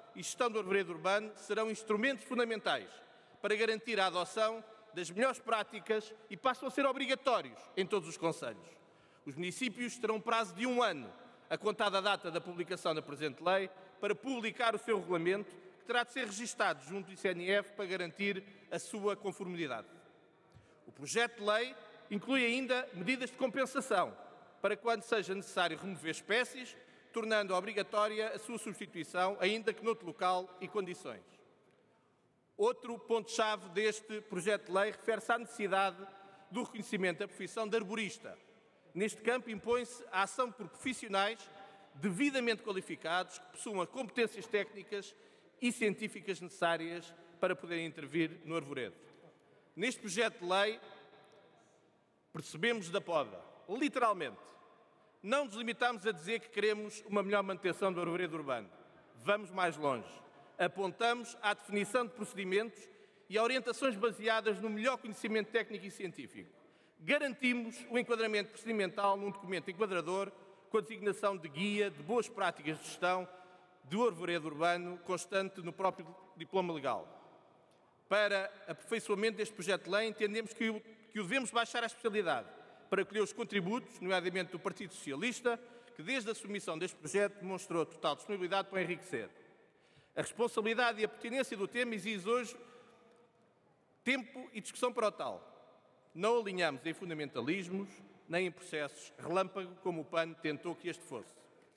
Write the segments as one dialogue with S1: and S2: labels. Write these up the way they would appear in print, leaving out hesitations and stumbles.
S1: e gestão do arvoredo urbano serão instrumentos fundamentais para garantir a adoção das melhores práticas e passam a ser obrigatórios em todos os concelhos. Os municípios terão um prazo de 1 ano, a contar da data da publicação da presente lei, para publicar o seu regulamento, que terá de ser registado junto do ICNF para garantir a sua conformidade. O projeto de lei inclui ainda medidas de compensação para quando seja necessário remover espécies, tornando obrigatória a sua substituição, ainda que noutro local e condições. Outro ponto-chave deste projeto de lei refere-se à necessidade do reconhecimento da profissão de arborista. Neste campo impõe-se a ação por profissionais devidamente qualificados que possuam as competências técnicas e científicas necessárias para poderem intervir no arvoredo. Neste projeto de lei, percebemos da poda, literalmente. Não nos limitamos a dizer que queremos uma melhor manutenção do arvoredo urbano. Vamos mais longe. Apontamos à definição de procedimentos e a orientações baseadas no melhor conhecimento técnico e científico. Garantimos o enquadramento procedimental num documento enquadrador com a designação de guia de boas práticas de gestão do arvoredo urbano constante no próprio diploma legal. Para aperfeiçoamento deste projeto de lei, entendemos que o devemos baixar à especialidade para acolher os contributos, nomeadamente do Partido Socialista, que desde a submissão deste projeto demonstrou total disponibilidade para o enriquecer. A responsabilidade e a pertinência do tema exige hoje tempo e discussão para o tal. Não alinhamos em fundamentalismos, nem em processos relâmpago, como o PAN tentou que este fosse.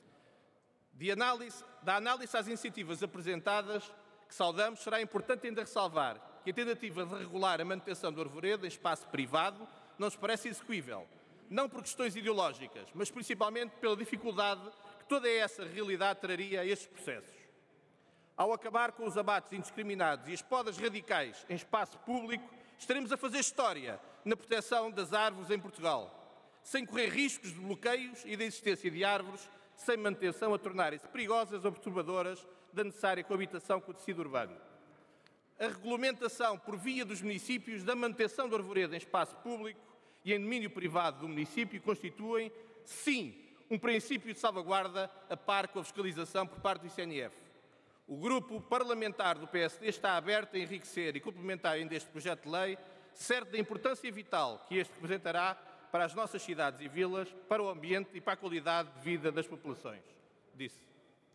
S1: Da análise às iniciativas apresentadas, que saudamos, será importante ainda ressalvar que a tentativa de regular a manutenção do arvoredo em espaço privado não nos parece execuível, não por questões ideológicas, mas principalmente pela dificuldade que toda essa realidade traria a estes processos. Ao acabar com os abates indiscriminados e as podas radicais em espaço público, estaremos a fazer história na proteção das árvores em Portugal, sem correr riscos de bloqueios e da existência de árvores sem manutenção a tornarem-se perigosas ou perturbadoras da necessária coabitação com o tecido urbano. A regulamentação por via dos municípios da manutenção do arvoredo em espaço público e em domínio privado do município constituem, sim, um princípio de salvaguarda a par com a fiscalização por parte do ICNF. O grupo parlamentar do PSD está aberto a enriquecer e complementar ainda este projeto de lei, certo da importância vital que este representará para as nossas cidades e vilas, para o ambiente e para a qualidade de vida das populações. Disse.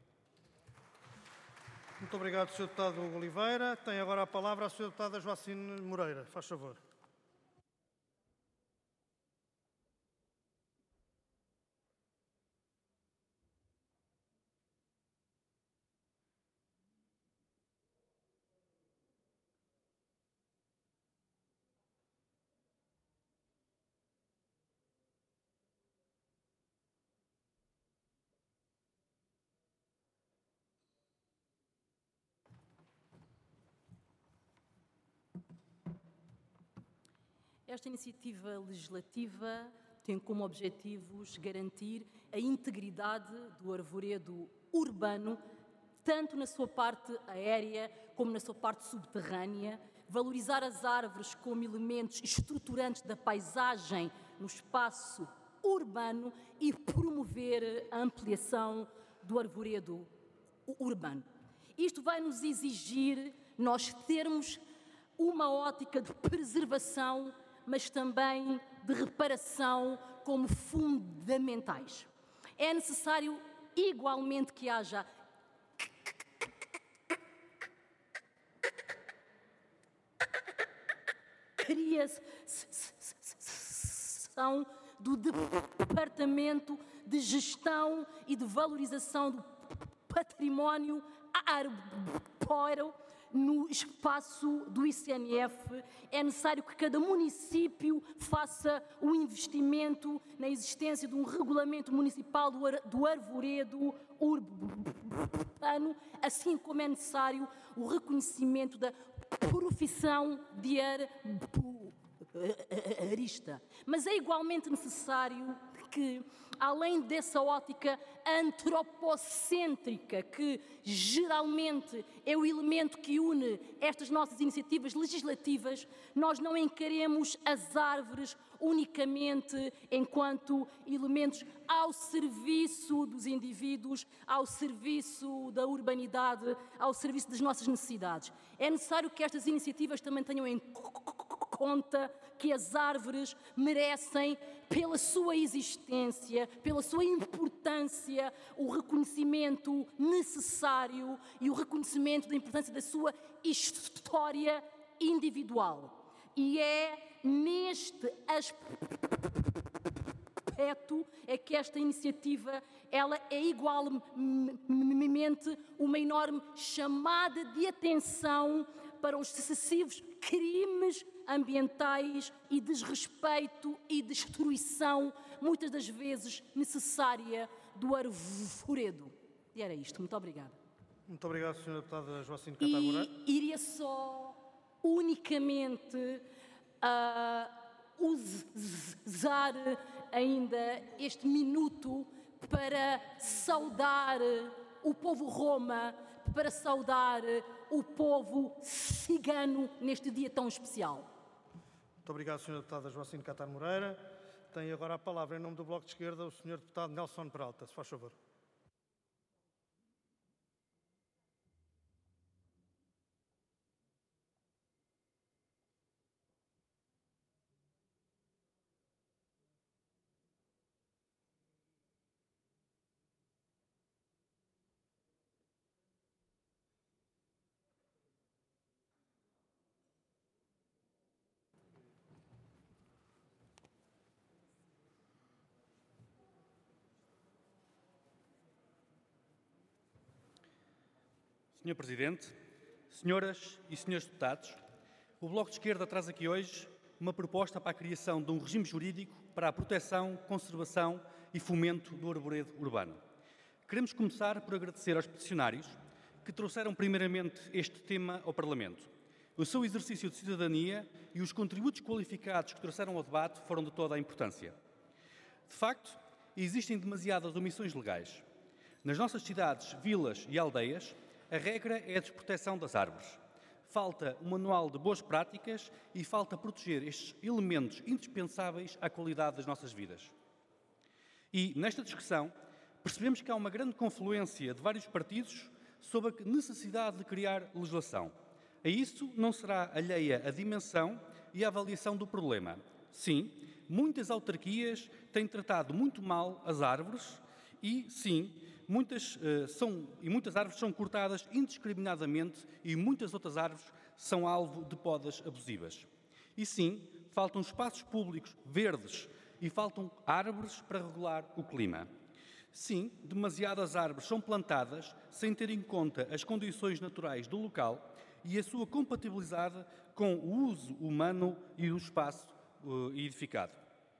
S2: Muito obrigado, Sr. Deputado Hugo Oliveira. Tem agora a palavra a Sra. Deputada Joacine Moreira. Faz favor.
S3: Esta iniciativa legislativa tem como objetivos garantir a integridade do arvoredo urbano, tanto na sua parte aérea como na sua parte subterrânea, valorizar as árvores como elementos estruturantes da paisagem no espaço urbano e promover a ampliação do arvoredo urbano. Isto vai nos exigir nós termos uma ótica de preservação, mas também de reparação como fundamentais. É necessário igualmente que haja criação do Departamento de Gestão e de Valorização do Património Arbóreo no espaço do ICNF. É necessário que cada município faça o investimento na existência de um regulamento municipal do arvoredo urbano, assim como é necessário o reconhecimento da profissão de arborista. Mas é igualmente necessário que, além dessa ótica antropocêntrica, que geralmente é o elemento que une estas nossas iniciativas legislativas, nós não encaremos as árvores unicamente enquanto elementos ao serviço dos indivíduos, ao serviço da urbanidade, ao serviço das nossas necessidades. É necessário que estas iniciativas também tenham em conta que as árvores merecem, pela sua existência, pela sua importância, o reconhecimento necessário e o reconhecimento da importância da sua história individual. E é neste aspecto é que esta iniciativa ela é igualmente uma enorme chamada de atenção para os sucessivos crimes ambientais e desrespeito e destruição, muitas das vezes necessária, do arvoredo. E era isto. Muito obrigada.
S2: Muito obrigado, Sra. Deputada Joacine Catar Moreira.
S3: E iria só unicamente usar ainda este minuto para saudar o povo Roma, para saudar o povo cigano neste dia tão especial.
S2: Muito obrigado, Sra. Deputada Joacine Catar Moreira. Tem agora a palavra, em nome do Bloco de Esquerda, o Sr. Deputado Nelson Peralta. Se faz favor.
S4: Senhor Presidente, senhoras e senhores deputados, o Bloco de Esquerda traz aqui hoje uma proposta para a criação de um regime jurídico para a proteção, conservação e fomento do arvoredo urbano. Queremos começar por agradecer aos peticionários que trouxeram primeiramente este tema ao Parlamento. O seu exercício de cidadania e os contributos qualificados que trouxeram ao debate foram de toda a importância. De facto, existem demasiadas omissões legais. Nas nossas cidades, vilas e aldeias, a regra é a desproteção das árvores. Falta um manual de boas práticas e falta proteger estes elementos indispensáveis à qualidade das nossas vidas. E, nesta discussão, percebemos que há uma grande confluência de vários partidos sobre a necessidade de criar legislação. A isso não será alheia a dimensão e a avaliação do problema. Sim, muitas autarquias têm tratado muito mal as árvores e, sim, muitas árvores são cortadas indiscriminadamente e muitas outras árvores são alvo de podas abusivas. E sim, faltam espaços públicos verdes e faltam árvores para regular o clima. Sim, demasiadas árvores são plantadas sem ter em conta as condições naturais do local e a sua compatibilidade com o uso humano e do espaço edificado.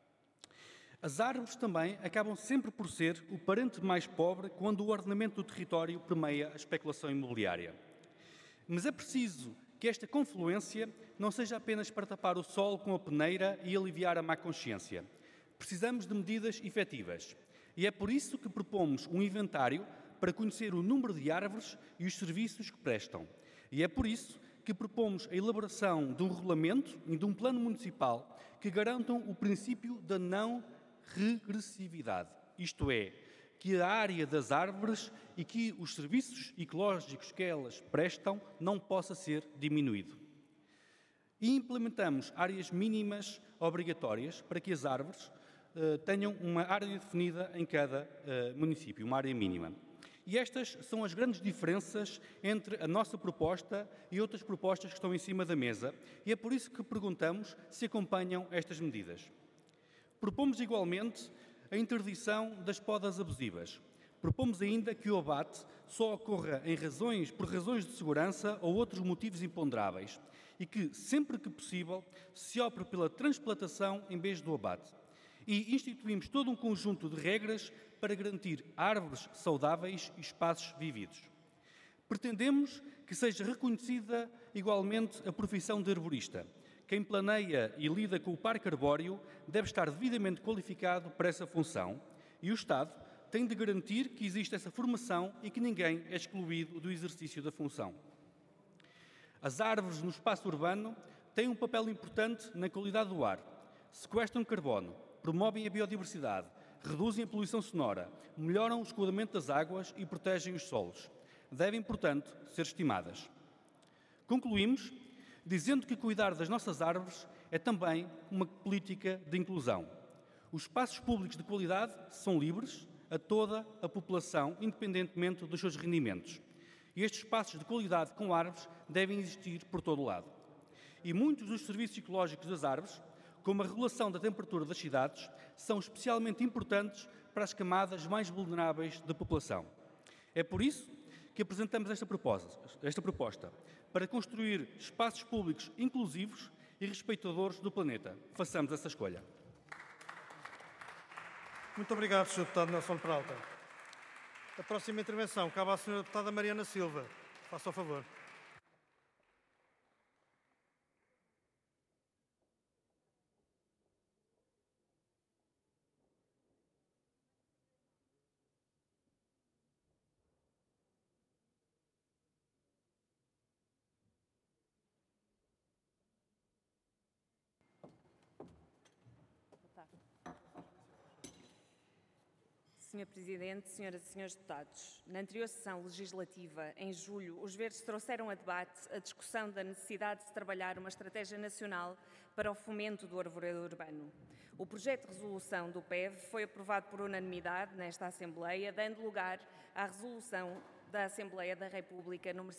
S4: As árvores também acabam sempre por ser o parente mais pobre quando o ordenamento do território permeia a especulação imobiliária. Mas é preciso que esta confluência não seja apenas para tapar o sol com a peneira e aliviar a má consciência. Precisamos de medidas efetivas. E é por isso que propomos um inventário para conhecer o número de árvores e os serviços que prestam. E é por isso que propomos a elaboração de um regulamento e de um plano municipal que garantam o princípio da não regressividade, isto é, que a área das árvores e que os serviços ecológicos que elas prestam não possa ser diminuído. E implementamos áreas mínimas obrigatórias para que as árvores tenham uma área definida em cada município, uma área mínima. E estas são as grandes diferenças entre a nossa proposta e outras propostas que estão em cima da mesa, e é por isso que perguntamos se acompanham estas medidas. Propomos igualmente a interdição das podas abusivas. Propomos ainda que o abate só ocorra por razões de segurança ou outros motivos imponderáveis e que, sempre que possível, se opte pela transplantação em vez do abate. E instituímos todo um conjunto de regras para garantir árvores saudáveis e espaços vividos. Pretendemos que seja reconhecida igualmente a profissão de arborista, quem planeia e lida com o parque arbóreo deve estar devidamente qualificado para essa função e o Estado tem de garantir que existe essa formação e que ninguém é excluído do exercício da função. As árvores no espaço urbano têm um papel importante na qualidade do ar, sequestram carbono, promovem a biodiversidade, reduzem a poluição sonora, melhoram o escoamento das águas e protegem os solos. Devem, portanto, ser estimadas. Concluímos dizendo que cuidar das nossas árvores é também uma política de inclusão. Os espaços públicos de qualidade são livres a toda a população, independentemente dos seus rendimentos. E estes espaços de qualidade com árvores devem existir por todo o lado. E muitos dos serviços ecológicos das árvores, como a regulação da temperatura das cidades, são especialmente importantes para as camadas mais vulneráveis da população. É por isso que apresentamos esta proposta, para construir espaços públicos inclusivos e respeitadores do planeta. Façamos essa escolha.
S2: Muito obrigado, Sr. Deputado Nelson Peralta. A próxima intervenção cabe à Sra. Deputada Mariana Silva. Faça o favor.
S5: Sr. Presidente, Senhoras e Senhores Deputados, na anterior sessão legislativa, em julho, os Verdes trouxeram a debate a discussão da necessidade de trabalhar uma estratégia nacional para o fomento do arvoredo urbano. O projeto de resolução do PEV foi aprovado por unanimidade nesta Assembleia, dando lugar à resolução da Assembleia da República número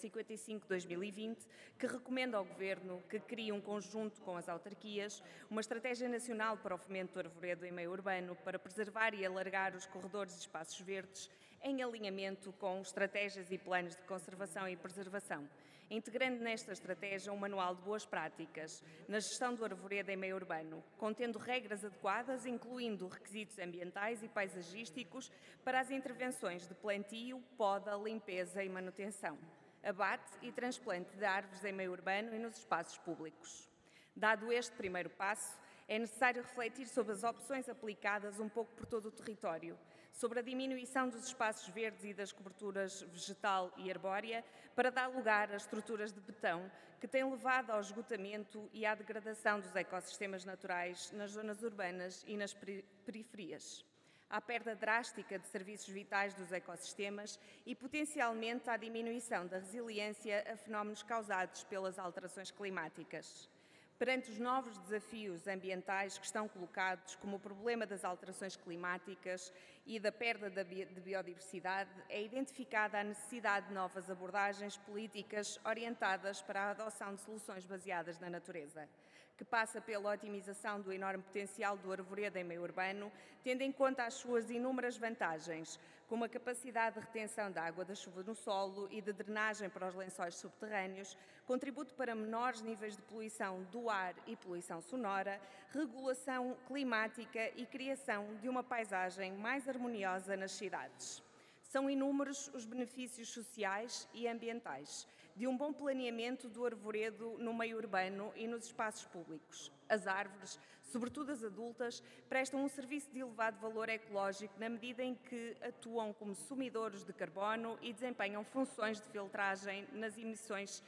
S5: 55/2020, que recomenda ao Governo que crie um conjunto com as autarquias uma estratégia nacional para o fomento do arvoredo em meio urbano para preservar e alargar os corredores e espaços verdes em alinhamento com estratégias e planos de conservação e preservação, integrando nesta estratégia um manual de boas práticas na gestão do arvoredo em meio urbano, contendo regras adequadas, incluindo requisitos ambientais e paisagísticos para as intervenções de plantio, poda, limpeza e manutenção, abate e transplante de árvores em meio urbano e nos espaços públicos. Dado este primeiro passo, é necessário refletir sobre as opções aplicadas um pouco por todo o território, sobre a diminuição dos espaços verdes e das coberturas vegetal e arbórea para dar lugar a estruturas de betão que têm levado ao esgotamento e à degradação dos ecossistemas naturais nas zonas urbanas e nas periferias, à perda drástica de serviços vitais dos ecossistemas e potencialmente à diminuição da resiliência a fenómenos causados pelas alterações climáticas. Perante os novos desafios ambientais que estão colocados, como o problema das alterações climáticas e da perda de biodiversidade, é identificada a necessidade de novas abordagens políticas orientadas para a adoção de soluções baseadas na natureza, que passa pela otimização do enorme potencial do arvoredo em meio urbano, tendo em conta as suas inúmeras vantagens, como a capacidade de retenção da água da chuva no solo e de drenagem para os lençóis subterrâneos, contributo para menores níveis de poluição do ar e poluição sonora, regulação climática e criação de uma paisagem mais harmoniosa nas cidades. São inúmeros os benefícios sociais e ambientais de um bom planeamento do arvoredo no meio urbano e nos espaços públicos. As árvores, sobretudo as adultas, prestam um serviço de elevado valor ecológico na medida em que atuam como sumidores de carbono e desempenham funções de filtragem nas emissões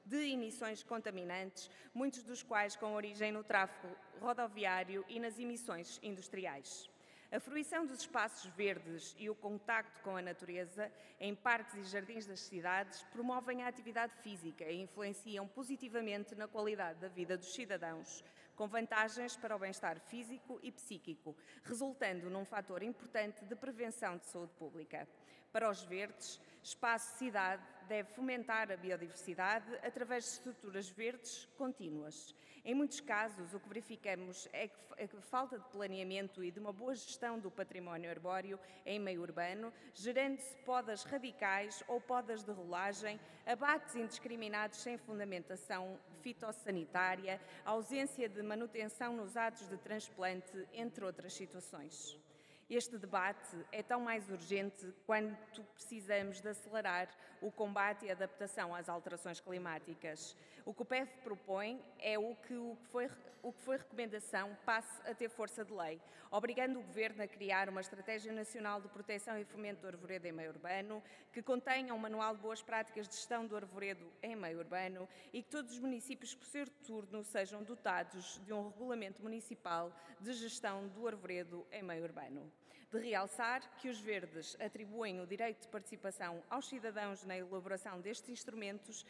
S5: contaminantes, muitos dos quais com origem no tráfego rodoviário e nas emissões industriais. A fruição dos espaços verdes e o contacto com a natureza em parques e jardins das cidades promovem a atividade física e influenciam positivamente na qualidade da vida dos cidadãos, com vantagens para o bem-estar físico e psíquico, resultando num fator importante de prevenção de saúde pública. Para os verdes, espaço-cidade deve fomentar a biodiversidade através de estruturas verdes contínuas. Em muitos casos, o que verificamos é que a falta de planeamento e de uma boa gestão do património arbóreo em meio urbano, gerando-se podas radicais ou podas de rolagem, abates indiscriminados sem fundamentação fitossanitária, ausência de manutenção nos atos de transplante, entre outras situações. Este debate é tão mais urgente quanto precisamos de acelerar o combate e a adaptação às alterações climáticas. O que o PEV propõe é o que foi recomendação passe a ter força de lei, obrigando o Governo a criar uma Estratégia Nacional de Proteção e Fomento do Arvoredo em Meio Urbano, que contenha um manual de boas práticas de gestão do arvoredo em meio urbano e que todos os municípios, por seu turno, sejam dotados de um regulamento municipal de gestão do arvoredo em meio urbano. De realçar que os verdes atribuem o direito de participação aos cidadãos na elaboração destes instrumentos